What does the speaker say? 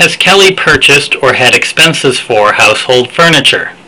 Has Kelly purchased or had expenses for household furniture?